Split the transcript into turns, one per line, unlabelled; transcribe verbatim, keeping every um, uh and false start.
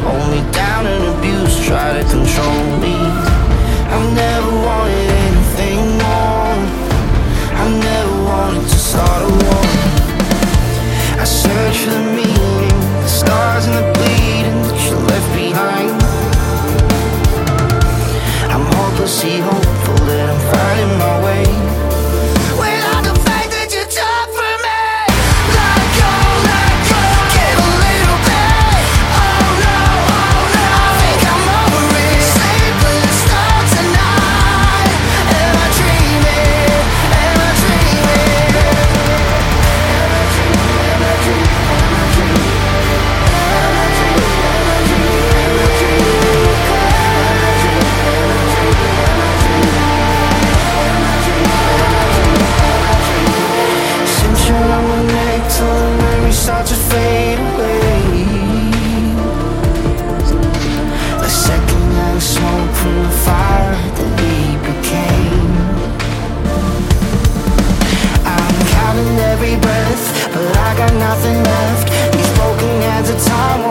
hold me down and abuse, try to control me. I've never wanted anything more. I never wanted to start a war. I search for the meaning, the scars and the bleeding that you left behind. I'm hopelessly hopeful that I'm finding my way. Without the fact that you took from me. Let go, let go, give a little bit. Oh no, oh no, I think I'm over it. Sleepless thoughts tonight. Am I dreaming? Am I dreaming? Am I dreaming? Am I dreaming? Am I dreaming? Am I dreaming? Am I dreaming? Am I dreaming? Start to fade away. A second-hand smoke from the fire that we became. I'm counting every breath, but I got nothing left. These broken hands of time